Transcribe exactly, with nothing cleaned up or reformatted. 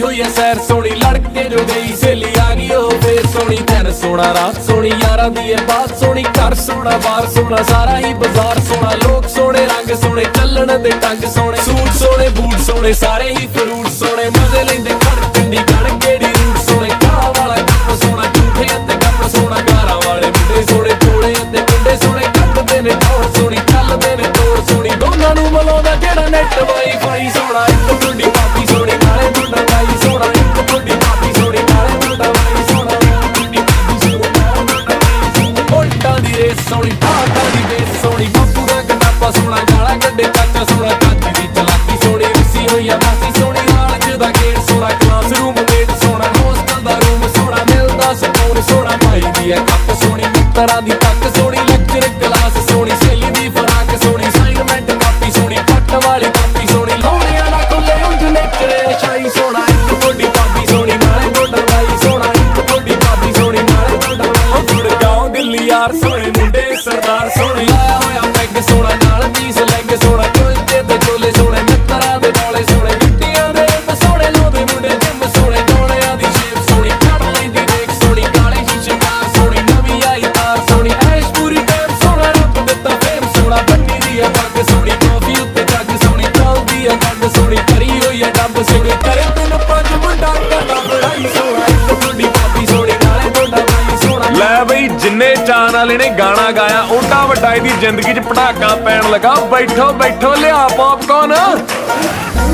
ਹੋਈ ਐ ਸੈਰ ਸੋਹਣੀ, ਲੜਕੇ ਜੋ ਗਈ ਸਹੇਲੀ ਆ ਗਈ ਉਹ ਫੇਰ ਸੋਹਣੀ। ਦਿਨ ਸੋਹਣਾ ਰਾਤ ਸੋਹਣੀ, ਯਾਰਾਂ ਦੀ ਇਹ ਬਾਤ ਸੋਹਣੀ, ਘਰ ਸੋਹਣਾ ਬਾਹਰ ਸੋਹਣਾ, ਸਾਰਾ ਹੀ ਬਾਜ਼ਾਰ ਸੋਹਣਾ। ਲੋਕ ਸੋਹਣੇ ਰੰਗ ਸੋਹਣੇ, ਚੱਲਣ ਦੇ ਟੰਗ ਸੋਹਣੇ, ਸੂਟ ਸੋਹਣੇ ਬੂਟ ਸੋਹਣੇ, ਸਾਰੇ ਹੀ ਫਰੂਟ ਸੋਹਣੇ। ਮਜ਼ੇ ਲੈਂਦੇ ਖੜ ਪਿੰਡੀ ਕਣ ਕਿਹੜੀ ਰੂਟ ਸੋਹਣੇ, ਕਾਹ ਵਾਲਾ ਕੰਮ ਸੋਹਣਾ, ਝੂਠੇ ਅਤੇ ਕੰਮ ਸੋਹਣਾ, ਗਾਰਾਂ ਵਾਲੇ ਮੁੰਡੇ ਸੋਹਣੇ, ਚੋਲੇ ਅਤੇ ਮੁੰਡੇ ਸੋਹਣੇ, ਕੱਢਦੇ ਨੇ ਟੌਰ ਸੋਹਣੀ, ਚੱਲਦੇ ਨੇ ਤੋੜ ਸੋਹਣੀ। ਦੋਨਾਂ ਨੂੰ ਮਿਲਾਉਂਦਾ ਜਿਹੜਾ ਨੈਟ ਵਾਈਫਾਈ ਸੋਹਣਾ, ਇੱਕ ਮੁੰਡੀ ਪਾਪੀ ਸੋਹਣੀ ਨਾਲੇ ਮੁੰਡਾ ਬਾਈ ਸੋਹਣਾ, ਇੱਕ ਮੁੰਡੀ ਪਾਪੀ ਸੋਹਣੀ ਨਾਲੇ ਮੁੰਡਾ ਬਾਈ ਸੋਹਣਾ, ਮੁੰਡੀ ਪਾਪੀ ਸੋਹਣੀ ਨਾਲੇ ਮੁੰਡਾ ਬਾਈ ਸੋਹਣਾ। ਉਲਟਾਂ ਦੀ ਰੇਸ ਸੋਹਣੀ, ਠਾਠਾਂ ਦੀ ਬੇਸ ਸੋਹਣੀ, ਬਾਪੂ ਦਾ ਕਨਾਪਾ ਸੋਹਣਾ, ਗਾਲਾਂ ਕੱਢੇ ਚਾਚਾ ਸੋਹਣਾ, ਚਾਚੀ ਦੀ ਚਲਾਕੀ ਸੋਹਣੀ, ਰੁੱਸੀ ਹੋਈ ਆ ਮਾਸੀ ਸੋਹਣੀ, ਨਾਲ ਜਿਹਦਾ ਗੇਟ ਸੋਹਣਾ, ਕਲਾਸ ਰੂਮ ਗੇਟ ਸੋਹਣਾ, ਦੋਸਤਾਂ ਦਾ ਰੂਮ ਸੋਹਣਾ, ਮਿਲਦਾ ਸਕੂਨ ਸੋਹਣਾ, ਭਾਈ ਦੀ ਆ ਕੱਪ ਸੋਹਣੀ, ਮਿੱਤਰਾਂ ਦੀ ਤੱਕ ਸੋਹਣੀ, ਲੈਕਚਰ ਕਲਾਸ ਸੋਹਣੀ, ਸਹੇਲੀ ਦੀ ਫਰਾਕ ਸੋਹਣੀ, ਅਸਾਈਨਮੈਂਟ ਕਾਪੀ ਸੋਹਣੀ, ਪੱਟ ਵਾਲੀ ਕਾਪੀ ਸੋਹਣੀ, ਲਾਉਣਿਆਂ ਨਾ ਖੁੱਲੇ ਉਂਝ ਨੇਚਰੇ ਸ਼ਾਈ ਸੋਹਣਾ, ਇੱਕ ਵੱਡੀ ਪਾਪੀ ਸੋਹਣੀ ਨਾਲੇ ਮੁੰਡਾ ਬਾਈ ਸੋਹਣਾ, ਇੱਕ ਵੱਡੀ ਪਾਪੀ ਸੋਹਣੀ ਨਾਲੇ ਮੁੰਡਾ ਬਾਈ। ਜੁੜ ਜਾਓ ਦਿੱਲੀ ਯਾਰ ਸੋਹਣੇ ਮੁੰਡੇ ਸਰਦਾਰ ਸੋਹਣੇ, ਲਾਇਆ ਹੋਇਆ ਪੈਗ ਸੋਹਣਾ, ਨਾਲ ਪੀਸ ਲੈਗ ਸੋਹਣਾ, ਕੁਲਚੇ ਤੇ ਚੋਲੇ ਸੋਹਣੇ, ਮਿੱਤਰਾਂ ਦੇ ਡੋਲੇ ਸੋਹਣੇ, ਗਿੱਟੀਆਂ ਦੇ ਰੇਤ ਸੋਹਣੇ, ਲੋਦੇ ਮੁੰਡੇ ਜਿੰਮ ਸੋਹਣੇ, ਡੋਲਿਆਂ ਦੀ ਸ਼ੇਪ ਸੋਹਣੀ, ਕੱਢ ਲੈਂਦੀ ਦੇਖ ਸੋਹਣੀ, ਕਾਲੇ ਸ਼ੀਸ਼ੇ ਕਾਰ ਸੋਹਣੀ, ਨਵੀਂ ਆਈ ਤਾਰ ਸੋਹਣੀ, ਐਸ਼ ਪੂਰੀ ਟਾਈਮ ਸੋਹਣਾ, ਰੱਬ ਦਿੱਤਾ ਫੇਮ ਸੋਹਣਾ, ਬੰਨੀ ਦੀ ਆ ਪੱਗ ਸੋਹਣੀ, ਕਾਫੀ ਉੱਤੇ ਜੱਗ ਸੋਹਣੀ, ਚੱਲਦੀ ਆ ਗੱਡ ਸੋਹਣੀ, ਕਰੀ ਹੋਈ ਆ ਡੱਬ ਸੋਹਣੀ, ਕਰੇ ਤੈਨੂੰ ਪੰਜ ਮੁੰਡਾ ਕਰਦਾ ਬੜਾਈ ਸੋਹਣਾ, ਇੱਕ ਮੁੰਡੀ ਪਾਪੀ ਸੋਹਣੀ ਨਾਲੇ ਮੁੰਡਾ ਬਾਈ ਸੋਹਣਾ। ਲੈ ਬਈ ਜਿੰਨੇ ਚਾਅ ਨਾਲ ਇਹਨੇ ਗਾਣਾ ਗਾਇਆ ਓਡਾ ਵੱਡਾ ਇਹਦੀ ਜ਼ਿੰਦਗੀ 'ਚ ਪਟਾਕਾ ਪੈਣ ਲੱਗਾ। ਬੈਠੋ ਬੈਠੋ ਲਿਆ ਪੌਪਕੌਰਨ।